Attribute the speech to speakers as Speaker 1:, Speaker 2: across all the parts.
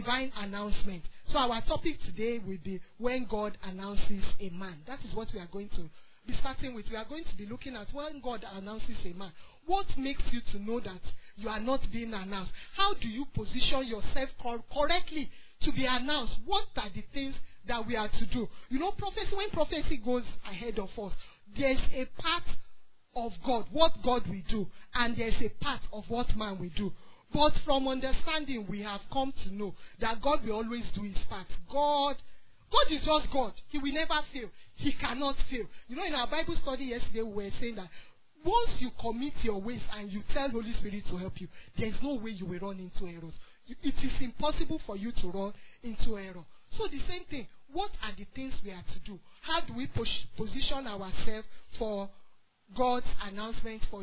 Speaker 1: divine announcement. So our topic today will be when God announces a man. That is what we are going to be starting with. We are going to be looking at when God announces a man. What makes you to know that you are not being announced? How do you position yourself correctly to be announced? What are the things that we are to do? You know, prophecy, when prophecy goes ahead of us, there's a part of God, what God will do, and there's a part of what man will do. But from understanding, we have come to know that God will always do his part. God is just God. He will never fail. He cannot fail. You know, in our Bible study yesterday, we were saying that once you commit your ways and you tell Holy Spirit to help you, there's no way you will run into errors. It is impossible for you to run into error. So the same thing, what are the things we are to do? How do we position ourselves for God's announcement, for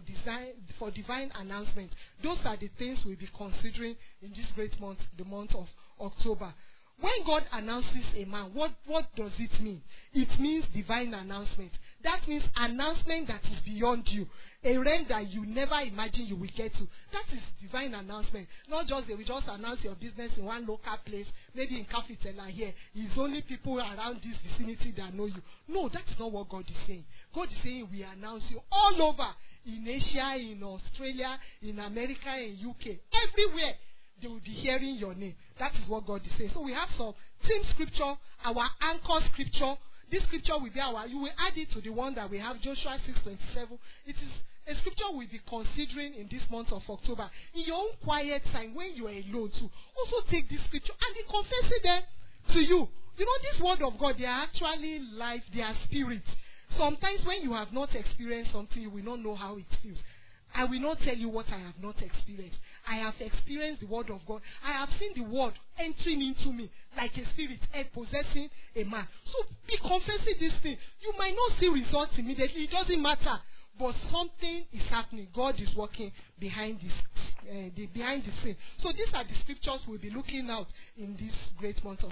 Speaker 1: divine announcement? Those are the things we'll be considering in this great month, the month of October. When God announces a man, what does it mean? It means divine announcement. That means announcement that is beyond you. A realm that you never imagined you will get to. That is divine announcement. Not just they will just announce your business in one local place, maybe in Cafetella here. It's only people around this vicinity that know you. No, that's not what God is saying. God is saying we announce you all over. In Asia, in Australia, in America, in UK. Everywhere. They will be hearing your name. That is what God is saying. So we have some theme scripture, our anchor scripture. This scripture will be you will add it to the one that we have, Joshua 6:27. It is a scripture we'll be considering in this month of October. In your own quiet time, when you are alone too, also take this scripture and be confessing them to you. You know, this word of God, they are actually life, they are spirit. Sometimes when you have not experienced something, you will not know how it feels. I will not tell you what I have not experienced. I have experienced the word of God. I have seen the word entering into me like a spirit possessing a man. So be confessing this thing. You might not see results immediately. It doesn't matter. But something is happening. God is working behind behind the scene. So these are the scriptures we'll be looking out in this great month of.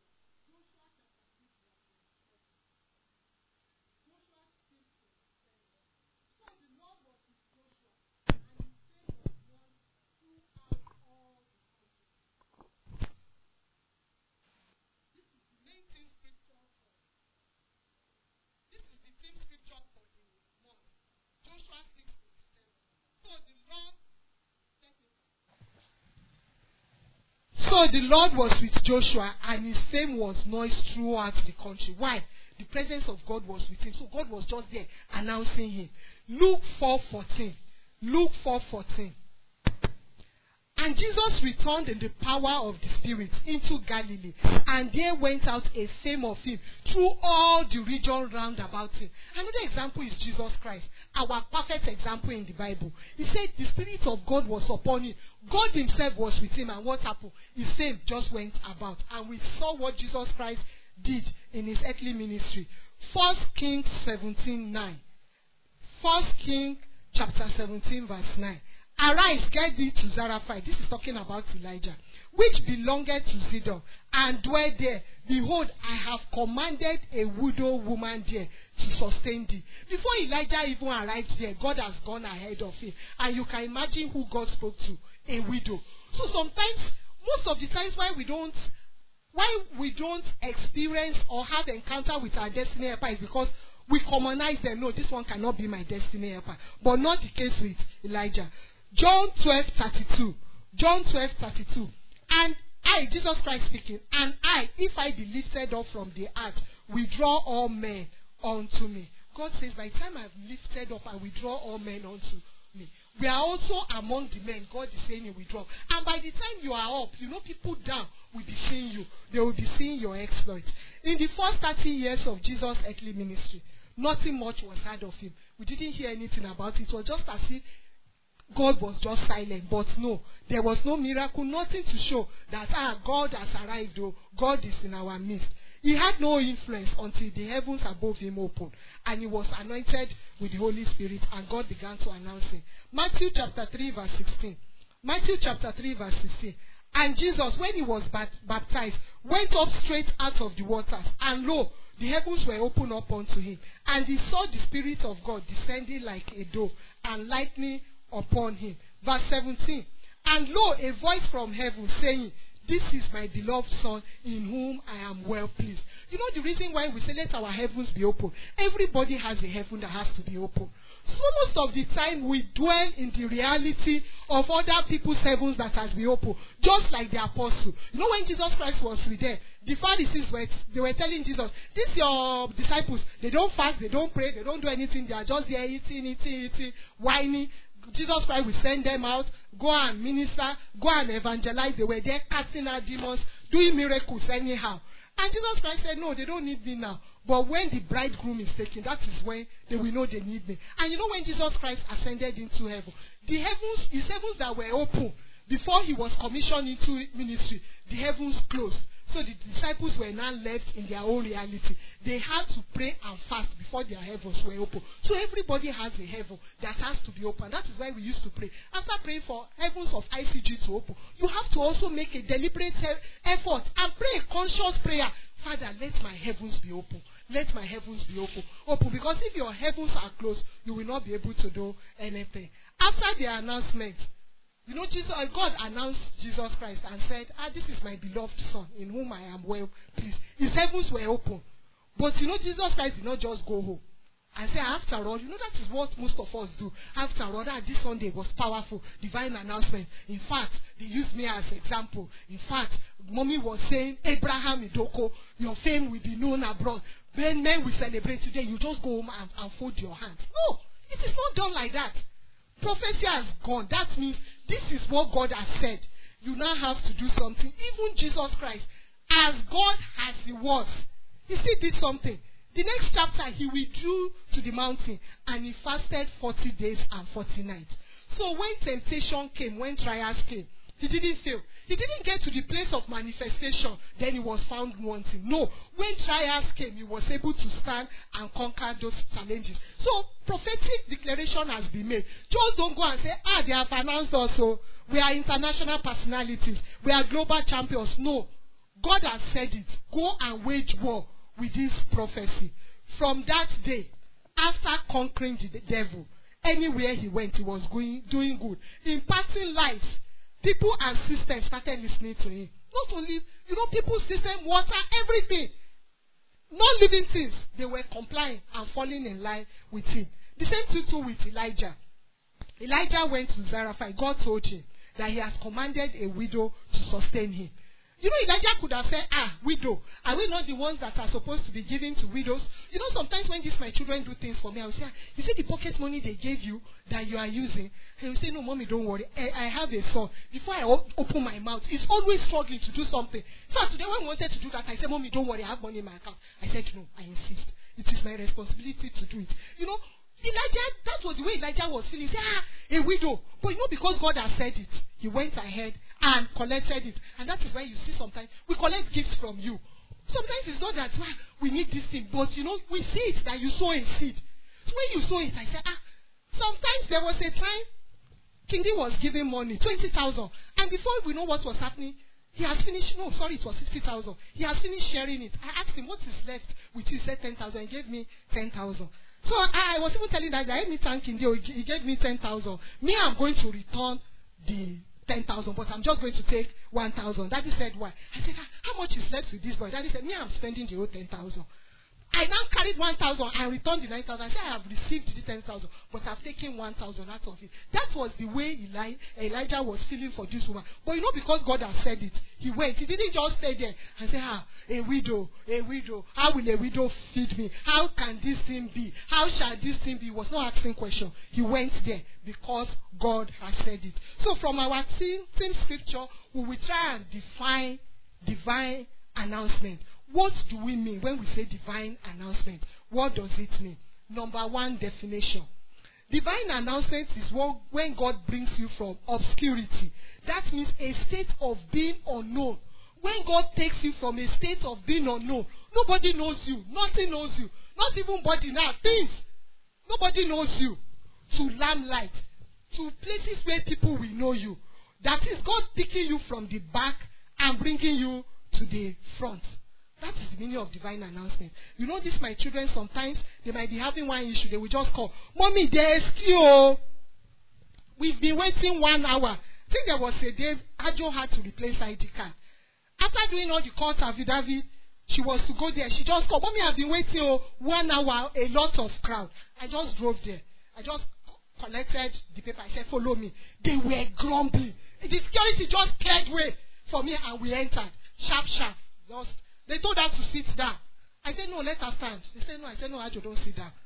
Speaker 1: So the Lord was with Joshua, and his fame was noised throughout the country. Why? The presence of God was with him. So God was just there announcing him. Luke 4:14. Luke 4:14. And Jesus returned in the power of the Spirit into Galilee, and there went out a fame of him through all the region round about him. Another example is Jesus Christ, our perfect example in the Bible. He said the Spirit of God was upon him. God himself was with him, and what happened? His fame just went about. And we saw what Jesus Christ did in his earthly ministry. 1 Kings 17:9. 1 Kings chapter 17 verse 9. Arise, get thee to Zarephath. This is talking about Elijah, which belongeth to Zidon, and dwell there. Behold, I have commanded a widow woman there to sustain thee. Before Elijah even arrived there, God has gone ahead of him. And you can imagine who God spoke to, a widow. So sometimes, most of the times why we don't experience or have encounter with our destiny helper is because we commonize them. No, this one cannot be my destiny helper. But not the case with Elijah. John 12:32. John 12:32. And I, Jesus Christ speaking, and I, if I be lifted up from the earth, will draw all men unto me. God says, by the time I've lifted up, I will draw all men unto me. We are also among the men. God is saying he will draw. And by the time you are up, you know, people down will be seeing you. They will be seeing your exploits. In the first 30 years of Jesus' earthly ministry, nothing much was heard of him. We didn't hear anything about it. It was just as if God was just silent. But no, there was no miracle, nothing to show that God has arrived, or God is in our midst. He had no influence until the heavens above him opened, and he was anointed with the Holy Spirit, and God began to announce him. Matthew chapter 3 verse 16. Matthew chapter 3 verse 16. And Jesus, when he was baptized, went up straight out of the waters, and lo, the heavens were opened up unto him, and he saw the Spirit of God descending like a dove, and lightning upon him. Verse 17. And lo, a voice from heaven saying, this is my beloved Son in whom I am well pleased. You know the reason why we say let our heavens be open? Everybody has a heaven that has to be open. So most of the time we dwell in the reality of other people's heavens that has been open, just like the apostle. You know when Jesus Christ was with them, the Pharisees were telling Jesus, these your disciples, they don't fast, they don't pray, they don't do anything, they are just there eating, whining. Jesus Christ will send them out, go and minister, go and evangelize. They were there casting out demons, doing miracles anyhow. And Jesus Christ said, no, they don't need me now. But when the bridegroom is taken, that is when they will know they need me. And you know when Jesus Christ ascended into heaven, his heavens that were open before he was commissioned into ministry, the heavens closed. So the disciples were now left in their own reality. They had to pray and fast before their heavens were open. So everybody has a heaven that has to be open. That is why we used to pray. After praying for heavens of ICG to open, you have to also make a deliberate effort and pray a conscious prayer. Father, let my heavens be open. Let my heavens be open. Because if your heavens are closed, you will not be able to do anything. After the announcement, you know, God announced Jesus Christ and said, this is my beloved Son in whom I am well pleased. His heavens were open. But you know, Jesus Christ did not just go home and say, after all, you know, that is what most of us do. After all, this Sunday was powerful, divine announcement. In fact, they used me as example. In fact, Mommy was saying, Abraham Idoko, your fame will be known abroad. When men will celebrate today, you just go home and fold your hands. No, it is not done like that. Prophecy has gone. That means this is what God has said. You now have to do something. Even Jesus Christ, as God as he was, he still did something. The next chapter, he withdrew to the mountain and he fasted 40 days and 40 nights. So when temptation came, when trials came, he didn't fail. He didn't get to the place of manifestation, then he was found wanting. No, when trials came, he was able to stand and conquer those challenges. So prophetic declaration has been made. Just don't go and say, they have announced us, so we are international personalities, we are global champions. No, God has said it. Go and wage war with this prophecy. From that day, after conquering the devil, anywhere he went, he was doing good, impacting lives. People and systems started listening to him. Not only, you know, people, system, water, everything. Non-living things, they were complying and falling in line with him. The same thing too with Elijah. Elijah went to Zarephath. God told him that he has commanded a widow to sustain him. You know, Elijah could have said, widow, are we not the ones that are supposed to be giving to widows? You know, sometimes when my children do things for me, I will say, you see the pocket money they gave you that you are using? And you say, no, mommy, don't worry. I have a son. Before I open my mouth, he's always struggling to do something. So today when we wanted to do that, I said, mommy, don't worry, I have money in my account. I said, no, I insist. It is my responsibility to do it. You know, Elijah, that was the way Elijah was feeling. He said, a widow. But you know, because God has said it, he went ahead and collected it. And that is why you see sometimes we collect gifts from you. Sometimes it's not that we need this thing, but you know, we see it that you sow a seed. So when you sow it, I said, sometimes there was a time Kingi was giving money, 20,000. And before we know what was happening, he has finished, it was 60,000. He has finished sharing it. I asked him, what is left with you? He said 10,000. He gave me 10,000. So I was even telling that guy, me thanking him, he gave me 10,000. Me, I'm going to return the 10,000, but I'm just going to take 1,000. Daddy said, why? I said, how much is left with this boy? Daddy said, me, I'm spending the whole 10,000. I now carried 1,000 and returned the 9,000. I said, I have received the 10,000, but I've taken 1,000 out of it. That was the way Elijah was feeling for this woman. But you know, because God has said it, he went. He didn't just stay there and say, a widow. How will a widow feed me? How can this thing be? How shall this thing be? He was not asking questions. He went there because God has said it. So from our theme scripture, we will try and define divine announcement. What do we mean when we say divine announcement? What does it mean? Number one definition. Divine announcement is when God brings you from obscurity. That means a state of being unknown. When God takes you from a state of being unknown, nobody knows you, nothing knows you, not even body now, things. Nobody knows you. To limelight, to places where people will know you. That is God picking you from the back and bringing you to the front. That is the meaning of divine announcement. You know this, my children, sometimes they might be having one issue. They will just call, Mommy, there's queue. We've been waiting 1 hour. I think there was a day Ajo had to replace ID card. After doing all the court affidavit, she was to go there. She just called. Mommy, I've been waiting 1 hour, a lot of crowd. I just drove there. I just collected the paper. I said, follow me. They were grumbling. The security just cleared way for me and we entered. Sharp. They told her to sit down. I said, no, let her stand. They said, no. I said, no, Ajo, don't sit down.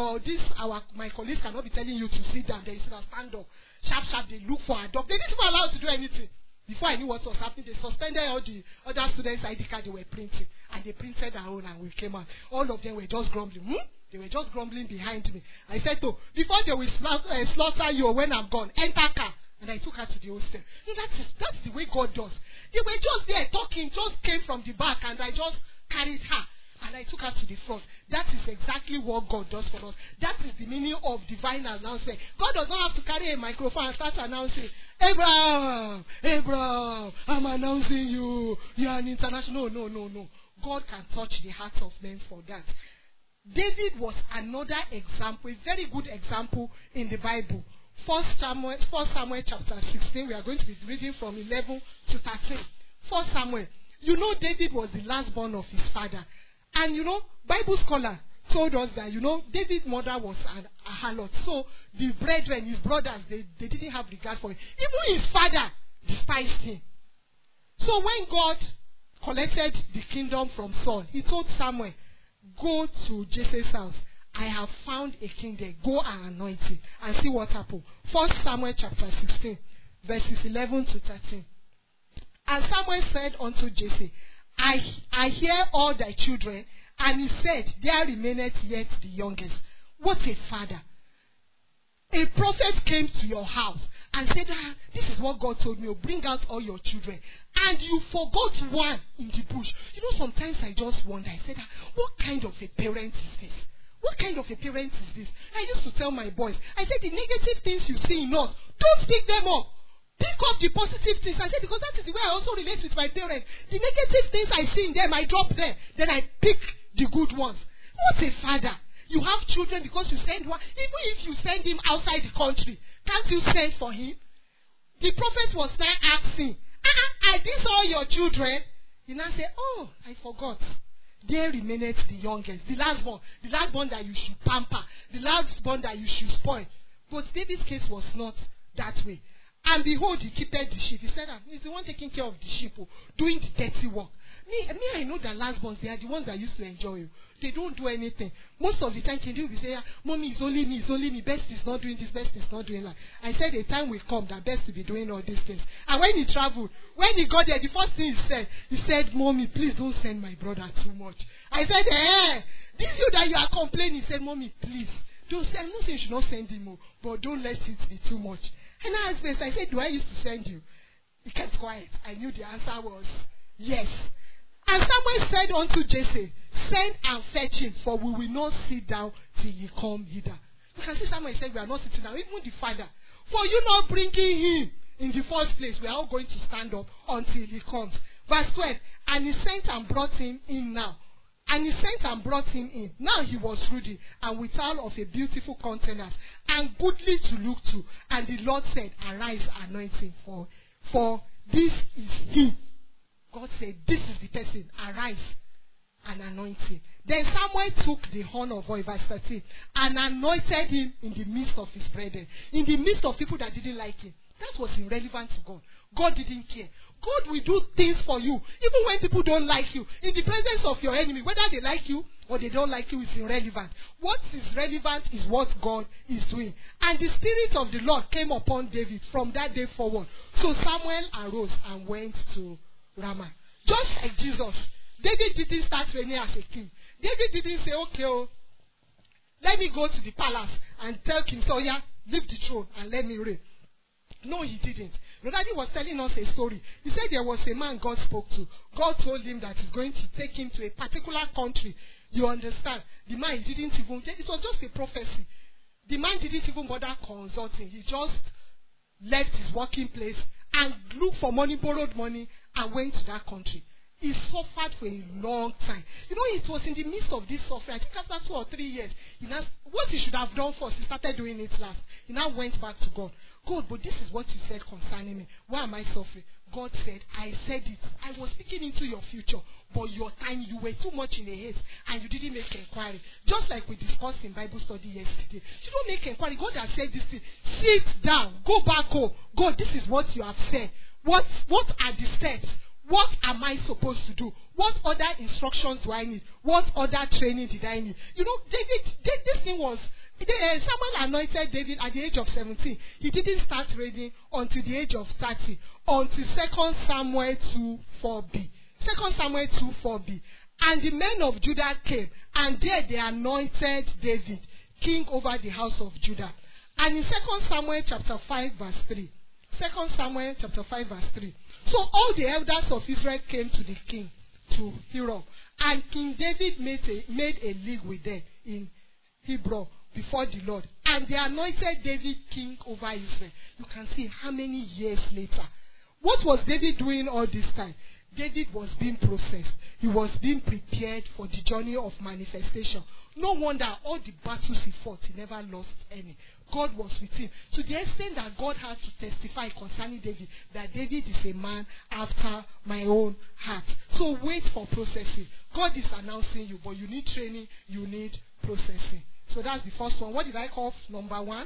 Speaker 1: My colleagues cannot be telling you to sit down. They said, stand up. Sharp. They look for her dog. They didn't even allow her to do anything. Before I knew what was happening, they suspended all the other students' ID card they were printing. And they printed our own and we came out. All of them were just grumbling. They were just grumbling behind me. I said, oh, before they will slaughter you when I'm gone, enter car. And I took her to the hostel. That's the way God does. They were just there talking, just came from the back, and I just carried her. And I took her to the front. That is exactly what God does for us. That is the meaning of divine announcement. God does not have to carry a microphone and start announcing, Abraham, I'm announcing you. You are an international. No. God can touch the hearts of men for that. David was another example, a very good example in the Bible. 1 Samuel chapter 16, we are going to be reading from 11 to 13. 1 Samuel. You know, David was the last born of his father. And you know, Bible scholar told us that, you know, David's mother was a harlot. So the brethren, his brothers, they didn't have regard for him. Even his father despised him. So when God collected the kingdom from Saul, he told Samuel, go to Jesse's house. I have found a king there. Go and anoint him and see what happened. 1 Samuel chapter 16, verses 11 to 13. And Samuel said unto Jesse, I hear all thy children. And he said, there remaineth yet the youngest. What a father. A prophet came to your house and said, this is what God told me. Bring out all your children. And you forgot one in the bush. You know, sometimes I just wonder. I said, what kind of a parent is this? What kind of a parent is this? I used to tell my boys, I said, the negative things you see in us, don't pick them up. Pick up the positive things. I said, because that is the way I also relate with my parents. The negative things I see in them, I drop them. Then I pick the good ones. What a father. You have children because you send one. Even if you send him outside the country, can't you send for him? The prophet was now asking, are these all your children? He now said, oh, I forgot. There remaineth the youngest, the last born that you should pamper, the last born that you should spoil. But David's case was not that way. And behold, he keepeth the sheep. He said, he's the one taking care of the sheep, doing the dirty work. Me, I know that last borns, they are the ones that used to enjoy you. They don't do anything. Most of the time, can you be saying, Mommy, it's only me. Best is not doing this, Best is not doing that. I said, a time will come that Best will be doing all these things. And when he traveled, when he got there, the first thing he said, Mommy, please don't send my brother too much. I said, this is you that you are complaining. He said, Mommy, please, don't send. I'm not saying you should not send him, but don't let it be too much. And I asked Best, I said, do I used to send you? He kept quiet. I knew the answer was yes. And Samuel said unto Jesse, send and fetch him, for we will not sit down till he come hither. You can see Samuel said, we are not sitting down, even the father. For you not bringing him in the first place, we are all going to stand up until he comes. Verse 12, and he sent and brought him in now. And he sent and brought him in. Now he was ruddy and withal of a beautiful countenance and goodly to look to. And the Lord said, arise, anoint him, for this is he. God said, this is the person. Arise and anoint him. Then Samuel took the horn of oil, verse 13, and anointed him in the midst of his brethren, in the midst of people that didn't like him. That was irrelevant to God. God didn't care. God will do things for you, even when people don't like you. In the presence of your enemy, whether they like you or they don't like you is irrelevant. What is relevant is what God is doing. And the Spirit of the Lord came upon David from that day forward. So Samuel arose and went to Ramah. Just like Jesus, David didn't start reigning as a king. David didn't say, okay, let me go to the palace and tell King Saul, leave the throne and let me reign. No, he didn't. Daddy was telling us a story. He said there was a man God spoke to. God told him that he's going to take him to a particular country. You understand? The man didn't even, it was just a prophecy. The man didn't even bother consulting. He just left his working place and looked for money, borrowed money, and went to that country. He suffered for a long time. You know, it was in the midst of this suffering. I think after 2 or 3 years, what he should have done first, he started doing it last. He now went back to God. God, but this is what you said concerning me. Why am I suffering? God said, I said it. I was speaking into your future, but your time, you were too much in a haste and you didn't make inquiry. Just like we discussed in Bible study yesterday. You don't make inquiry. God has said this thing. Sit down. Go back home. God, this is what you have said. What are the steps? What am I supposed to do? What other instructions do I need? What other training did I need? You know, this thing was, Samuel anointed David at the age of 17. He didn't start reading until the age of 30, until 2 Samuel 2:4b. 2 Samuel 2:4b. And the men of Judah came, and there they anointed David king over the house of Judah. And in 2 Samuel chapter 5 verse 3. 2 Samuel chapter 5 verse 3. So all the elders of Israel came to the king, to Hebron, and King David made a league with them in Hebron before the Lord. And they anointed David king over Israel. You can see how many years later. What was David doing all this time? David was being processed. He was being prepared for the journey of manifestation. No wonder all the battles he fought, he never lost any. God was with him. To the extent that God had to testify concerning David, that David is a man after my own heart. So wait for processing. God is announcing you, but you need training, you need processing. So that's the first one. What did I call number one?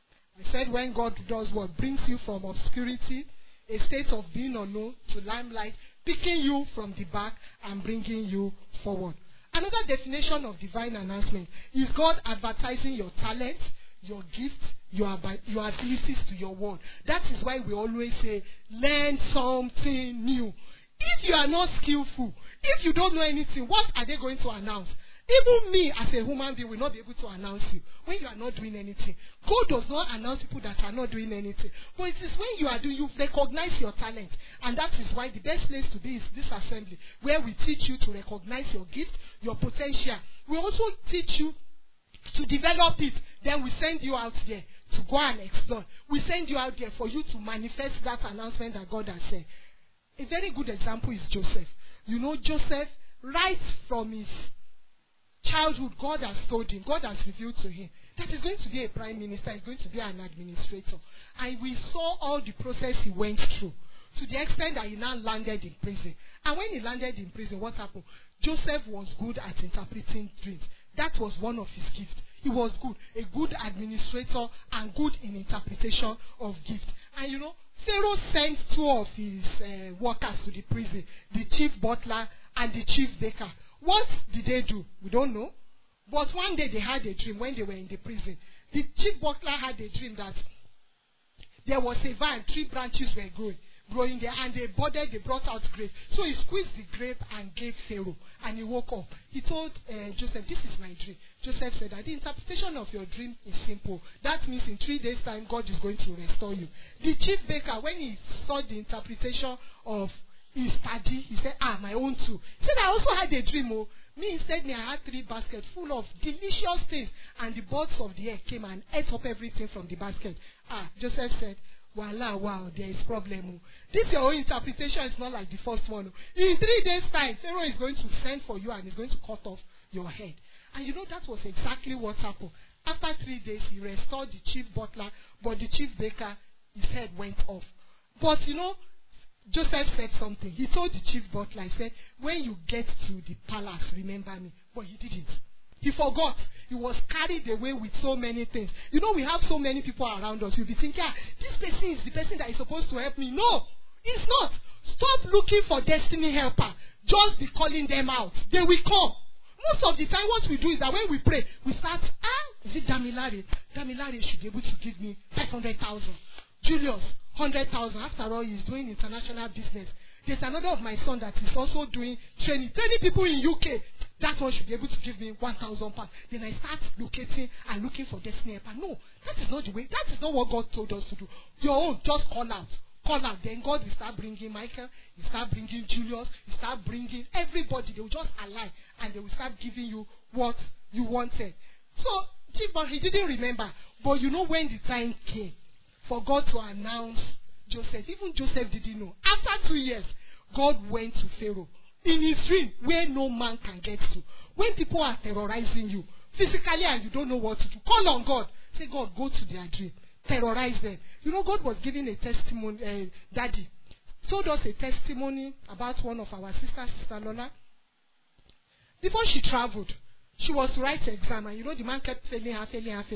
Speaker 1: I said when God does what? Brings you from obscurity, a state of being unknown, to limelight, picking you from the back and bringing you forward. Another definition of divine announcement is God advertising your talent, your gift, your abilities to your world. That is why we always say, learn something new. If you are not skillful, if you don't know anything, what are they going to announce? Even me as a human being will not be able to announce you when you are not doing anything. God does not announce people that are not doing anything. But it is when you are doing, you recognize your talent. And that is why the best place to be is this assembly, where we teach you to recognize your gift, your potential. We also teach you to develop it. Then we send you out there to go and explore. We send you out there for you to manifest that announcement that God has said. A very good example is Joseph. You know, Joseph, right from his childhood, God has told him, God has revealed to him that he's going to be a prime minister, he's going to be an administrator. And we saw all the process he went through, to the extent that he now landed in prison. And when he landed in prison, what happened? Joseph was good at interpreting dreams. That was one of his gifts. He was good, a good administrator and good in interpretation of gifts. And you know, Pharaoh sent two of his workers to the prison, the chief butler and the chief baker. What did they do? We don't know. But one day they had a dream when they were in the prison. The chief butler had a dream that there was a vine, 3 branches were growing there, and they brought out grapes. So he squeezed the grape and gave Pharaoh, and he woke up. He told Joseph, this is my dream. Joseph said that the interpretation of your dream is simple. That means in 3 days' time, God is going to restore you. The chief baker, when he saw the interpretation of his paddy, he said, my own too. He said, I also had a dream. Me, instead, I had 3 baskets full of delicious things, and the birds of the air came and ate up everything from the basket. Joseph said, wow, there is problem. This your own interpretation is not like the first one. In 3 days' time, Pharaoh is going to send for you and he's going to cut off your head. And you know, that was exactly what happened. After 3 days, he restored the chief butler, but the chief baker, his head went off. But you know, Joseph said something. He told the chief butler, he said, when you get to the palace, remember me. But he didn't. He forgot. He was carried away with so many things. You know, we have so many people around us. You'll be thinking, this person is the person that is supposed to help me. No, it's not. Stop looking for destiny helper. Just be calling them out. They will come. Most of the time, what we do is that when we pray, we start, is it Damilare? Damilare should be able to give me 500,000. Julius, 100,000. After all, he's doing international business. There's another of my son that is also doing training people in UK. That one should be able to give me 1,000 pounds. Then I start locating and looking for destiny helper. No, that is not the way. That is not what God told us to do. Your own, just call out. Call out. Then God will start bringing Michael. He start bringing Julius. He start bringing everybody. They will just align and they will start giving you what you wanted. So, he didn't remember. But you know when the time came for God to announce Joseph, even Joseph didn't know. After 2 years, God went to Pharaoh in his dream where no man can get to. When people are terrorizing you physically and you don't know what to do, call on God. Say, God, go to their dream. Terrorize them. You know, God was giving a testimony, Daddy. told us a testimony about one of our sisters, Sister Lola. Before she traveled, she was to write the exam, and the man kept failing her.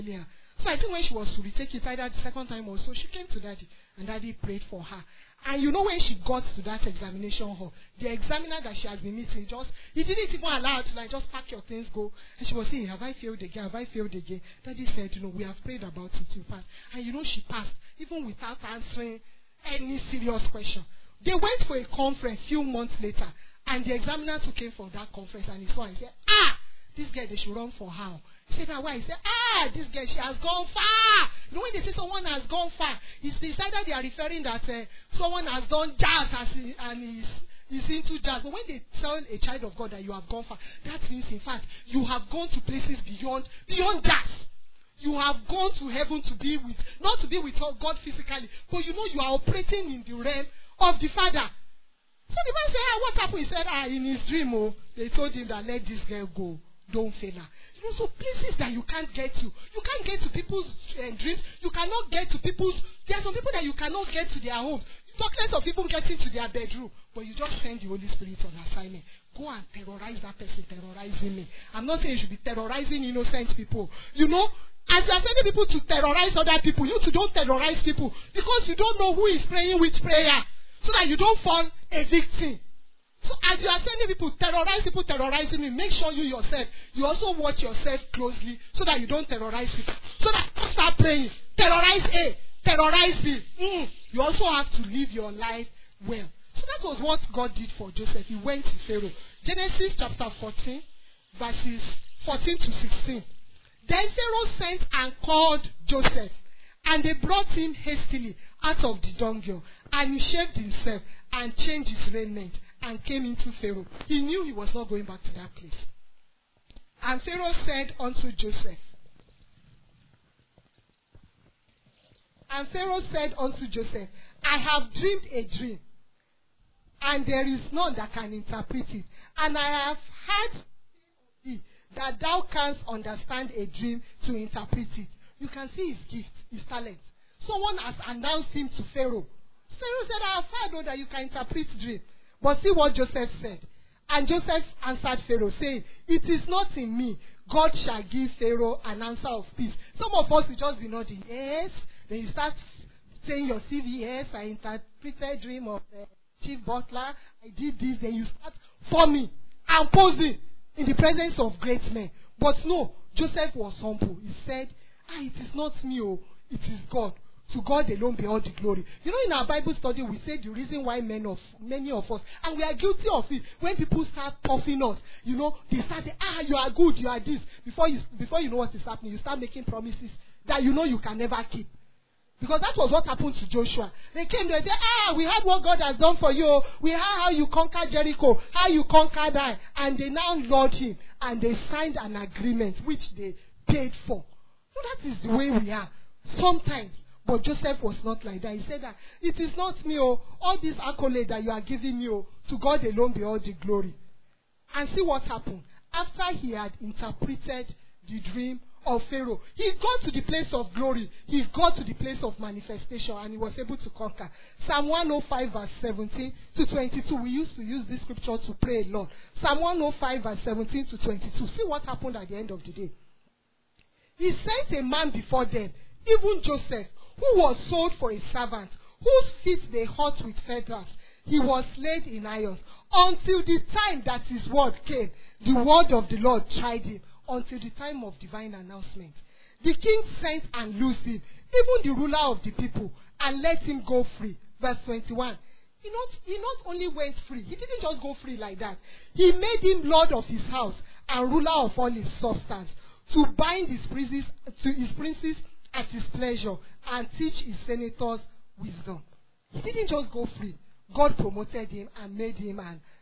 Speaker 1: So I think when she was to retake it, either the second time or so, she came to Daddy, and Daddy prayed for her. And when she got to that examination hall, the examiner that she has been meeting, he didn't even allow her to just pack your things, go. And she was saying, have I failed again? Have I failed again? Daddy said, we have prayed about it, you passed. And she passed, even without answering any serious question. They went for a conference a few months later, and the examiner took him for that conference, and he saw and said, this girl, they should run for her. He said, why? He said, this girl, she has gone far. When they say someone has gone far, it's either they are referring that someone has done jazz and is into jazz. But when they tell a child of God that you have gone far, that means, in fact, you have gone to places beyond jazz. You have gone to heaven to be with, not to be with God physically, but you are operating in the realm of the Father. So the man said, what happened? He said, in his dream, they told him that let this girl go. Don't fail her. So places that you can't get to. You can't get to people's dreams. You cannot get to people's. There are some people that you cannot get to their homes. Talk less of people getting to their bedroom. But you just send the Holy Spirit on assignment. Go and terrorize that person terrorizing me. I'm not saying you should be terrorizing innocent people. As you are sending people to terrorize other people, you too don't terrorize people. Because you don't know who is praying which prayer. So that you don't fall a victim. So as you are sending people terrorizing me, make sure you yourself, you also watch yourself closely so that you don't terrorize people. So that you start praying, terrorize A, terrorize B. You also have to live your life well. So that was what God did for Joseph. He went to Pharaoh. Genesis chapter 14, verses 14 to 16. Then Pharaoh sent and called Joseph, and they brought him hastily out of the dunghill, and he shaved himself and changed his raiment and came into Pharaoh. He knew he was not going back to that place. And Pharaoh said unto Joseph, I have dreamed a dream, and there is none that can interpret it. And I have heard thee that thou canst understand a dream to interpret it. You can see his gift, his talent. Someone has announced him to Pharaoh. Pharaoh said, I have heard that you can interpret dream. But see what Joseph said. And Joseph answered Pharaoh, saying, it is not in me. God shall give Pharaoh an answer of peace. Some of us will just be nodding, yes. Then you start saying your CV, yes, I interpreted dream of the chief butler. I did this. Then you start forming and posing in the presence of great men. But no, Joseph was humble. He said, it is not me, it is God. To God alone be all the glory. In our Bible study, we said the reason why many of us, and we are guilty of it, when people start puffing us, they start saying, you are good, you are this. Before you know what is happening, you start making promises that you can never keep. Because that was what happened to Joshua. They came, they said, we heard what God has done for you. We heard how you conquered Jericho, how you conquered that. And they now lured him, and they signed an agreement, which they paid for. So that is the way we are. Sometimes. But Joseph was not like that. He said that it is not me, all this accolade that you are giving me, to God alone be all the glory. And see what happened. After he had interpreted the dream of Pharaoh, he got to the place of glory. He got to the place of manifestation, and he was able to conquer. Psalm 105 verse 17 to 22. We used to use this scripture to pray a lot. Psalm 105 verse 17 to 22. See what happened at the end of the day. He sent a man before them, even Joseph, who was sold for a servant, whose feet they hurt with feathers. He was laid in irons, until the time that his word came. The word of the Lord tried him, until the time of divine announcement. The king sent and loosed him, even the ruler of the people, and let him go free. Verse 21. He not only went free, he didn't just go free like that. He made him lord of his house and ruler of all his substance, to bind his princes at his pleasure, and teach his senators wisdom. He didn't just go free. God promoted him and made him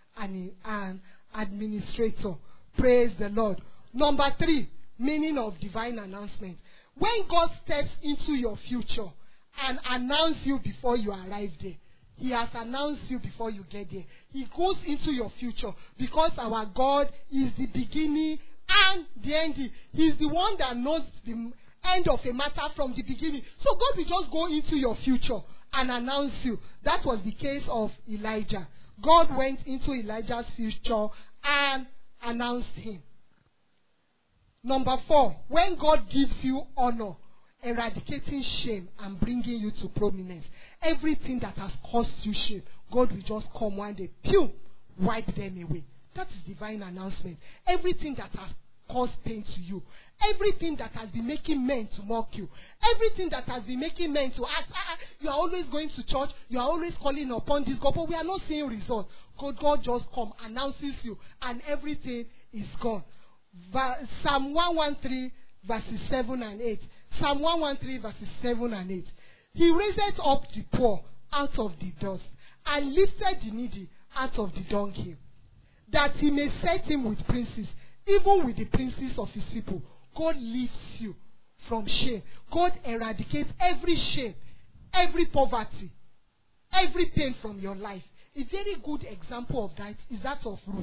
Speaker 1: an administrator. Praise the Lord. Number 3, meaning of divine announcement. When God steps into your future and announces you before you arrive there, He has announced you before you get there. He goes into your future, because our God is the beginning and the ending. He is the one that knows end of a matter from the beginning. So God will just go into your future and announce you. That was the case of Elijah. God went into Elijah's future and announced him. Number 4, when God gives you honor, eradicating shame and bringing you to prominence. Everything that has caused you shame, God will just come one day, pew, wipe them away. That is divine announcement. Everything that has caused pain to you, everything that has been making men to mock you, everything that has been making men to ask, you are always going to church, you are always calling upon this God, but we are not seeing results. God just come, announces you, and everything is gone. Psalm 113 verses 7 and 8. Psalm 113 verses 7 and 8. He raised up the poor out of the dust and lifted the needy out of the dunghill, that he may set him with princes, even with the princes of his people. God lifts you from shame. God eradicates every shame, every poverty, every pain from your life. A very good example of that is that of Ruth.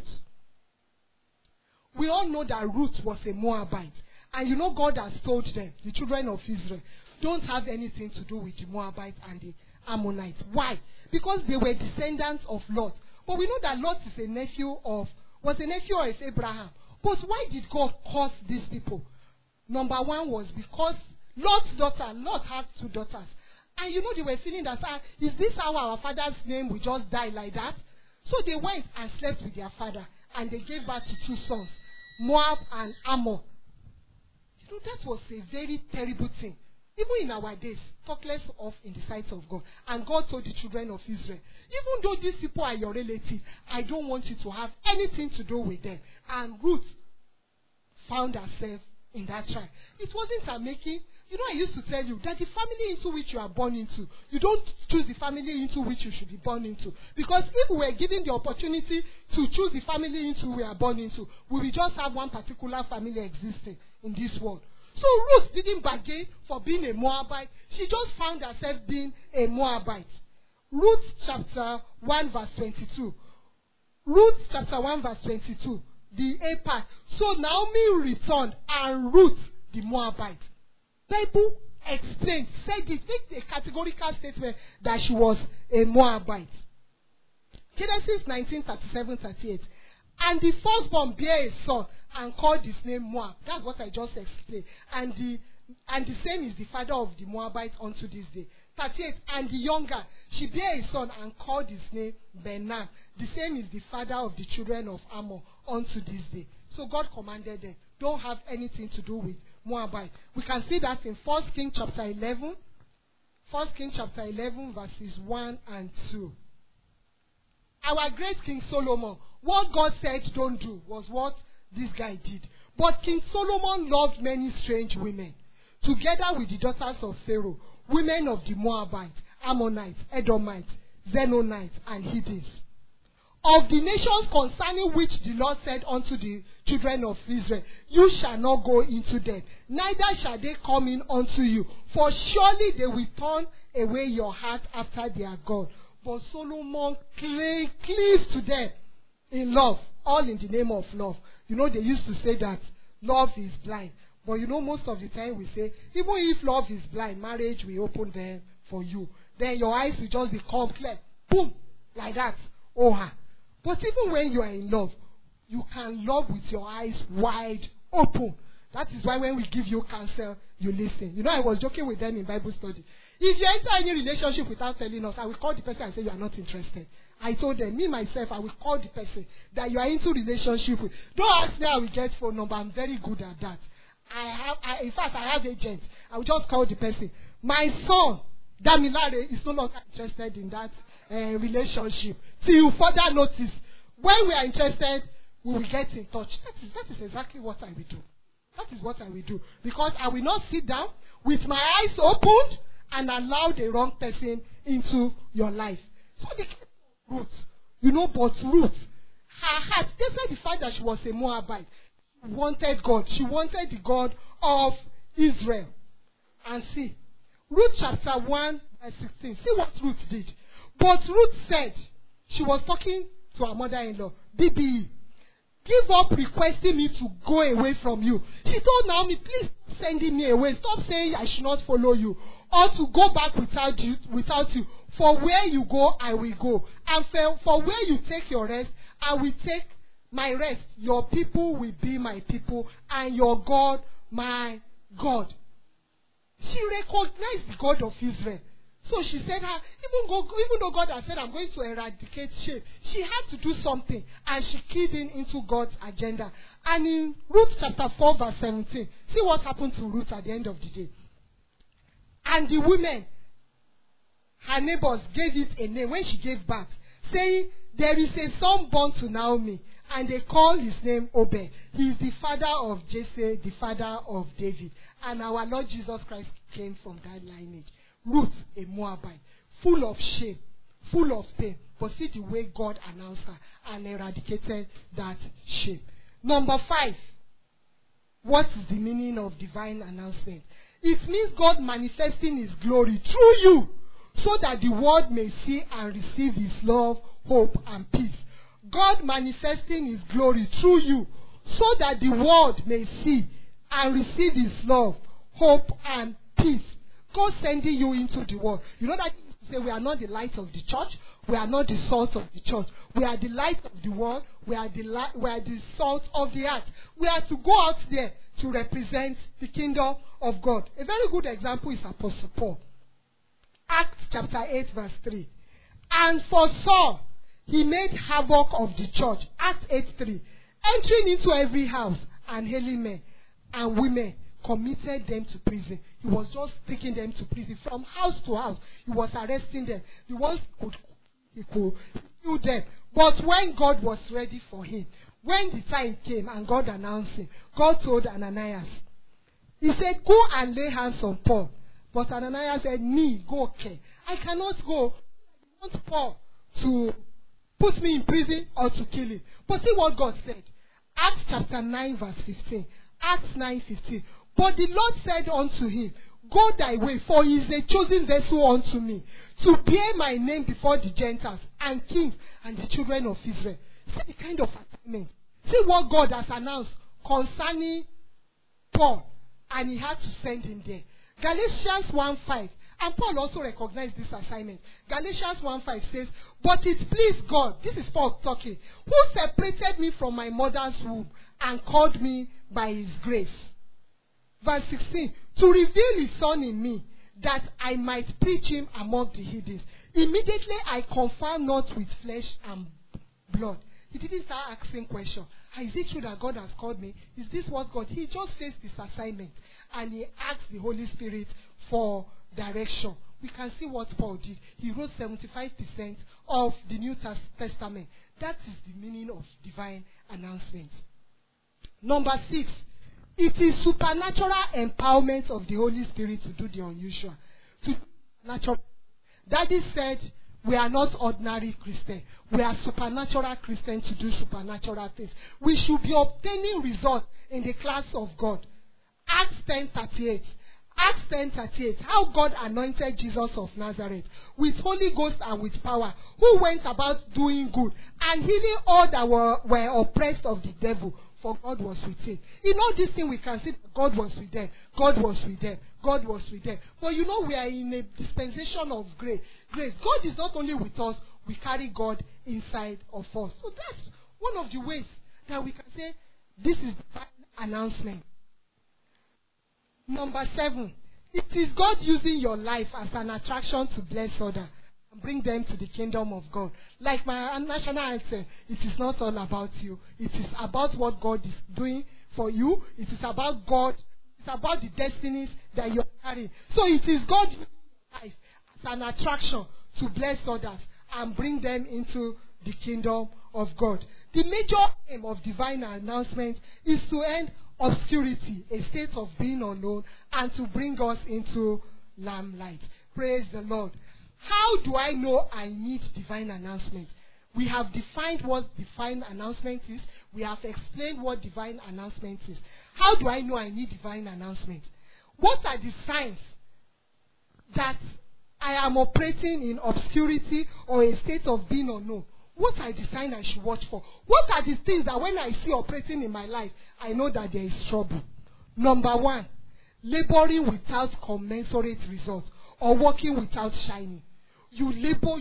Speaker 1: We all know that Ruth was a Moabite. And you know God has told them, the children of Israel, don't have anything to do with the Moabites and the Ammonites. Why? Because they were descendants of Lot. But we know that Lot is was a nephew of Abraham. But why did God curse these people? Number 1 was because Lot had 2 daughters. And you know they were feeling that, is this how our father's name will just die like that? So they went and slept with their father. And they gave birth to 2 sons, Moab and Ammon. You know, that was a very terrible thing. Even in our days, talk less of in the sight of God. And God told the children of Israel, even though these people are your relatives, I don't want you to have anything to do with them. And Ruth found herself in that trial. It wasn't her making. You know, I used to tell you that the family into which you are born into, you don't choose the family into which you should be born into. Because if we were given the opportunity to choose the family into we are born into, we will just have one particular family existing in this world. So Ruth didn't bargain for being a Moabite. She just found herself being a Moabite. Ruth chapter 1 verse 22. Ruth chapter 1 verse 22. The A part. So Naomi returned and Ruth the Moabite. Bible explained, said it, made a categorical statement that she was a Moabite. Genesis 19:37-38. And the firstborn bare a son and called his name Moab. That's what I just explained. And the same is the father of the Moabites unto this day. 38. And the younger, she bare a son and called his name Benam. The same is the father of the children of Ammon unto this day. So God commanded them, don't have anything to do with Moabite. We can see that in 1 Kings chapter 11. 1 Kings chapter 11 verses 1 and 2. Our great King Solomon, what God said don't do was what this guy did. But King Solomon loved many strange women, together with the daughters of Pharaoh, women of the Moabites, Ammonites, Edomites, Zennonites, and Hittites. Of the nations concerning which the Lord said unto the children of Israel, you shall not go into them, neither shall they come in unto you, for surely they will turn away your heart after their God. But Solomon cleaved to them in love, all in the name of love. You know, they used to say that love is blind. But you know, most of the time we say, even if love is blind, marriage will open them for you. Then your eyes will just become clear. Boom! Like that. Oh, but even when you are in love, you can love with your eyes wide open. That is why when we give you counsel, you listen. You know, I was joking with them in Bible study. If you enter any relationship without telling us, I will call the person and say you are not interested. I told them, me myself, I will call the person that you are into relationship with. Don't ask me how we get phone number. I'm very good at that. In fact, I have agents. I will just call the person. My son, Damilare, is no longer interested in that relationship. Till further notice. When we are interested, we will get in touch. That is exactly what I will do. That is what I will do. Because I will not sit down with my eyes opened and allow the wrong person into your life. So the Ruth, you know, but Ruth, her heart, despite the fact that she was a Moabite, wanted God. She wanted the God of Israel. And see, Ruth chapter 1 verse 16. See what Ruth did. But Ruth said, she was talking to her mother-in-law, BBE. Give up requesting me to go away from you. She told Naomi, please stop sending me away. Stop saying I should not follow you or to go back without you. For where you go, I will go. And for where you take your rest, I will take my rest. Your people will be my people and your God, my God. She recognized the God of Israel. So she said, even though God had said, I'm going to eradicate shame, she had to do something. And she keyed into God's agenda. And in Ruth chapter 4 verse 17, see what happened to Ruth at the end of the day. And the women, her neighbors, gave it a name when she gave birth, saying, there is a son born to Naomi, and they call his name Obed. He is the father of Jesse, the father of David. And our Lord Jesus Christ came from that lineage. Ruth, a Moabite, full of shame, full of pain. But see the way God announced her and eradicated that shame. Number 5. What is the meaning of divine announcement? It means God manifesting His glory through you so that the world may see and receive His love, hope, and peace. God manifesting His glory through you so that the world may see and receive His love, hope, and peace. God sending you into the world. You know that say we are not the light of the church. We are not the salt of the church. We are the light of the world. We are the salt of the earth. We are to go out there to represent the kingdom of God. A very good example is Apostle Paul. Acts chapter 8 verse 3. And for Saul, he made havoc of the church. Acts 8:3. Entering into every house and hailing men and women, committed them to prison. He was just taking them to prison from house to house. He was arresting them. The ones he could kill them. But when God was ready for him, when the time came and God announced him, God told Ananias, he said, go and lay hands on Paul. But Ananias said, me, go, okay. I cannot go. I want Paul to put me in prison or to kill him. But see what God said. Acts chapter 9 verse 15. Acts 9:15. But the Lord said unto him, go thy way, for he is a chosen vessel unto me, to bear my name before the Gentiles and kings and the children of Israel. See the kind of assignment. See what God has announced concerning Paul, and he had to send him there. Galatians 1:5. And Paul also recognized this assignment. Galatians 1:5 says, but it pleased God, this is Paul talking, who separated me from my mother's womb and called me by his grace. Verse 16, to reveal his son in me, that I might preach him among the heathens. Immediately I confirm not with flesh and blood. He didn't start asking questions. Is it true that God has called me? Is this what God? He just faced this assignment and he asked the Holy Spirit for direction. We can see what Paul did. He wrote 75% of the New Testament. That is the meaning of divine announcement. Number 6. It is supernatural empowerment of the Holy Spirit to do the unusual. Daddy said we are not ordinary Christians. We are supernatural Christians to do supernatural things. We should be obtaining results in the class of God. Acts 10:38. Acts 10:38. How God anointed Jesus of Nazareth with Holy Ghost and with power, who went about doing good and healing all that were oppressed of the devil. For God was with him. In all these things we can see that God was with them. God was with them. God was with them. But you know we are in a dispensation of grace. God is not only with us, we carry God inside of us. So that's one of the ways that we can say this is divine announcement. Number 7. It is God using your life as an attraction to bless others and bring them to the kingdom of God. Like my national anthem, it is not all about you. It is about what God is doing for you. It is about God. It's about the destinies that you are carrying. So it is God using your life as an attraction to bless others and bring them into the kingdom of God. The major aim of divine announcement is to end obscurity, a state of being unknown, and to bring us into lamplight. Praise the Lord. How do I know I need divine announcement? We have defined what divine announcement is. We have explained what divine announcement is. How do I know I need divine announcement? What are the signs that I am operating in obscurity or a state of being unknown? What are the signs I should watch for? What are the things that when I see operating in my life, I know that there is trouble? Number one, laboring without commensurate results or working without shining. You labor.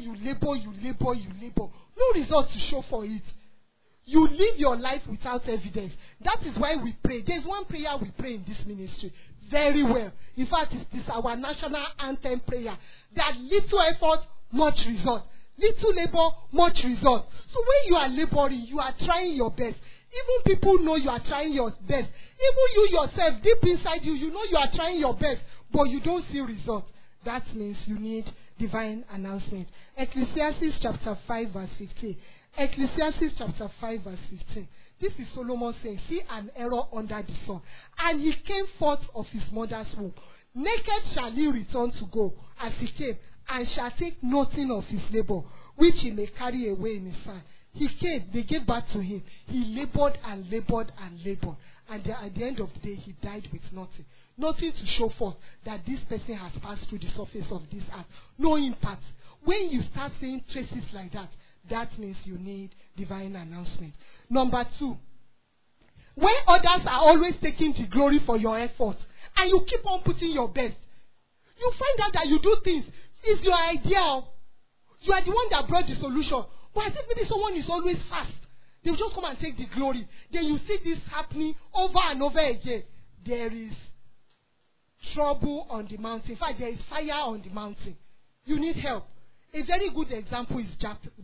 Speaker 1: No result to show for it. You live your life without evidence. That is why we pray. There's one prayer we pray in this ministry very well. In fact, it is our national anthem prayer. That little effort, much result. Little labor, much result. So when you are laboring, you are trying your best. Even people know you are trying your best. Even you yourself, deep inside you, you know you are trying your best, but you don't see results. That means you need divine announcement. Ecclesiastes chapter 5 verse 15. Ecclesiastes chapter 5 verse 15. This is Solomon saying, see an error under the sun. And he came forth of his mother's womb. Naked shall he return to go as he came, and shall take nothing of his labor, which he may carry away in his hand. He came, they gave birth to him. He labored and labored and labored. And at the end of the day, he died with nothing. Nothing to show forth that this person has passed through the surface of this earth. No impact. When you start seeing traces like that, that means you need divine announcement. Number two, when others are always taking the glory for your effort, and you keep on putting your best, you find out that you do things. It's your idea. You are the one that brought the solution. But as if maybe someone is always fast, they will just come and take the glory. Then you see this happening over and over again. There is trouble on the mountain. In fact, there is fire on the mountain. You need help. A very good example is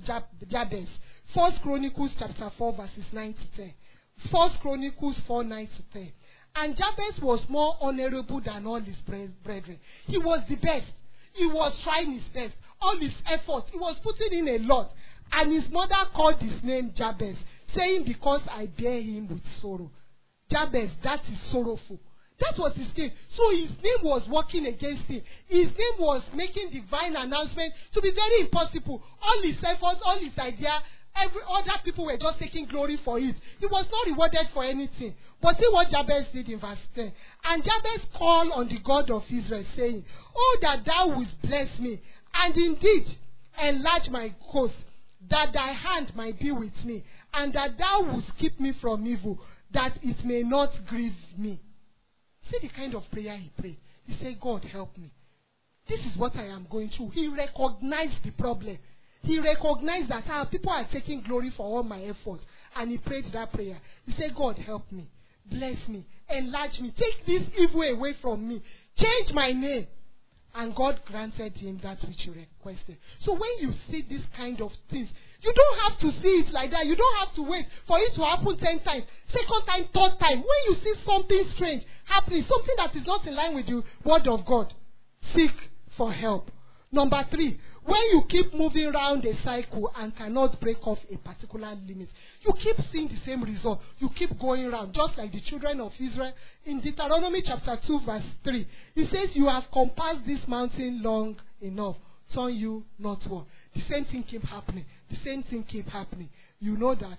Speaker 1: Jabez. 1 Chronicles chapter 4 verses 9 to 10. 1 Chronicles 4, 9 to 10. And Jabez was more honorable than all his brethren. He was the best. He was trying his best. All his efforts. He was putting in a lot. And his mother called his name Jabez, saying, because I bear him with sorrow. Jabez, that is sorrowful. That was his name. So his name was working against him. His name was making divine announcement to be very impossible. All his efforts, all his idea, every other people were just taking glory for it. He was not rewarded for anything. But see what Jabez did in verse 10. And Jabez called on the God of Israel, saying, oh, that thou wouldst bless me, and indeed enlarge my coast, that thy hand might be with me, and that thou wouldst keep me from evil, that it may not grieve me. See the kind of prayer he prayed. He said, God, help me. This is what I am going through. He recognized the problem. He recognized that people are taking glory for all my efforts. And he prayed that prayer. He said, God, help me. Bless me. Enlarge me. Take this evil away from me. Change my name. And God granted him that which he requested. So when you see this kind of things, you don't have to see it like that. You don't have to wait for it to happen 10 times, second time, third time. When you see something strange happening, something that is not in line with the word of God, seek for help. Number 3, when you keep moving around a cycle and cannot break off a particular limit, you keep seeing the same result. You keep going around, just like the children of Israel. In Deuteronomy chapter 2 verse 3, it says, you have compassed this mountain long enough. Turn you not one. The same thing keep happening. The same thing keep happening. You know that,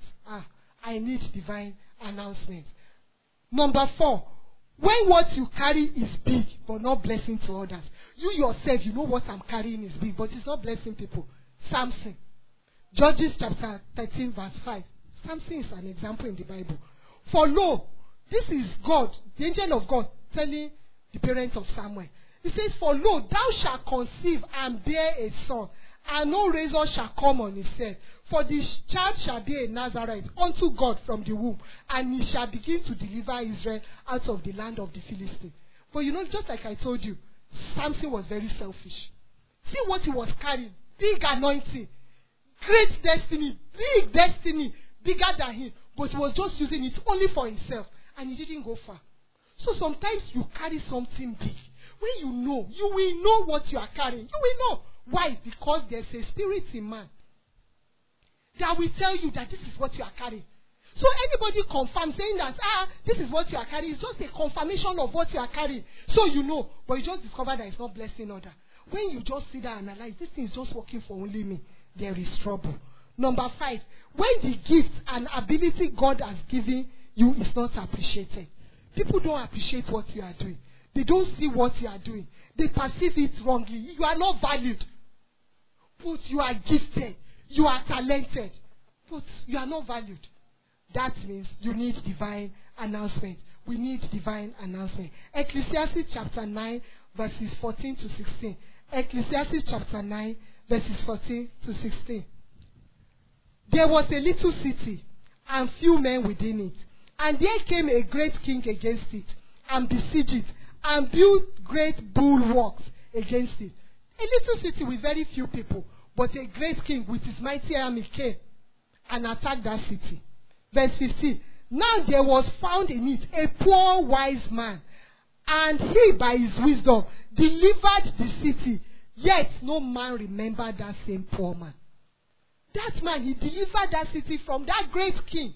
Speaker 1: I need divine announcement. Number 4, when what you carry is big but not blessing to others. You yourself, you know what I'm carrying is big, but it's not blessing people. Samson. Judges chapter 13 verse 5. Samson is an example in the Bible. For lo, this is God, the angel of God, telling the parents of Samuel. He says, for lo, thou shalt conceive and bear a son, and no razor shall come on his head. For the child shall be a Nazarite unto God from the womb, and he shall begin to deliver Israel out of the land of the Philistines. But you know, just like I told you, Samson was very selfish. See what he was carrying. Big anointing. Great destiny. Big destiny. Bigger than him. But he was just using it only for himself. And he didn't go far. So sometimes you carry something big. When you know, you will know what you are carrying. You will know. Why? Because there's a spirit in man that will tell you that this is what you are carrying. So anybody confirm saying that, this is what you are carrying, it's just a confirmation of what you are carrying. So you know, but you just discover that it's not blessing others. When you just sit there and analyze, this thing is just working for only me, there is trouble. Number 5, when the gift and ability God has given you is not appreciated. People don't appreciate what you are doing. They don't see what you are doing. They perceive it wrongly. You are not valued. But you are gifted. You are talented. but you are not valued. That means you need divine announcement. We need divine announcement. Ecclesiastes chapter 9, verses 14 to 16. Ecclesiastes chapter 9, verses 14 to 16. There was a little city, and few men within it. And there came a great king against it, and besieged it, and built great bulwarks against it. A little city with very few people, but a great king with his mighty army came and attacked that city. Verse 15. Now there was found in it a poor wise man, and he by his wisdom delivered the city, yet no man remembered that same poor man. That man, he delivered that city from that great king.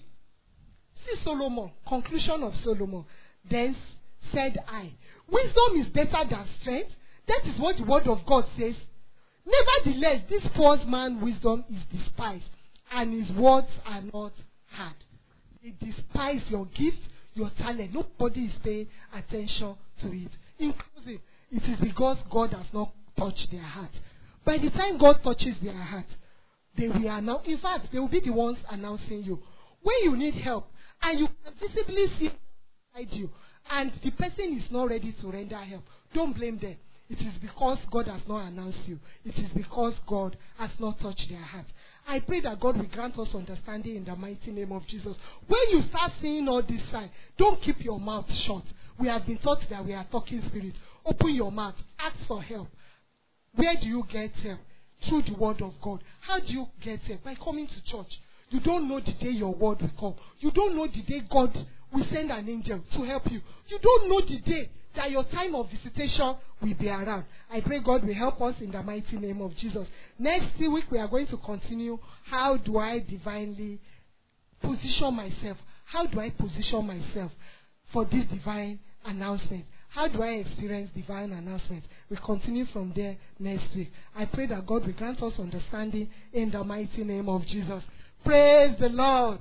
Speaker 1: See Solomon, conclusion of Solomon. Then said I, wisdom is better than strength. That is what the word of God says. Nevertheless, this poor man's wisdom is despised, and his words are not heard. They despise your gift, your talent. Nobody is paying attention to it. Inclusive, it is because God has not touched their heart. By the time God touches their heart, they will announce. In fact, they will be the ones announcing you. When you need help, and you can visibly see beside you, and the person is not ready to render help, don't blame them. It is because God has not announced you. It is because God has not touched their heart. I pray that God will grant us understanding in the mighty name of Jesus. When you start seeing all these signs, don't keep your mouth shut. We have been taught that we are talking spirits. Open your mouth. Ask for help. Where do you get help? Through the word of God. How do you get help? By coming to church. You don't know the day your word will come. You don't know the day God will send an angel to help you. You don't know the day that your time of visitation will be around. I pray God will help us in the mighty name of Jesus. Next week we are going to continue. How do I divinely position myself? How do I position myself for this divine announcement? How do I experience divine announcement? We continue from there next week. I pray that God will grant us understanding in the mighty name of Jesus. Praise the Lord.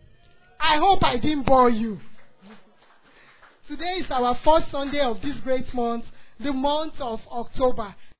Speaker 1: I hope I didn't bore you. Today is our first Sunday of this great month, the month of October.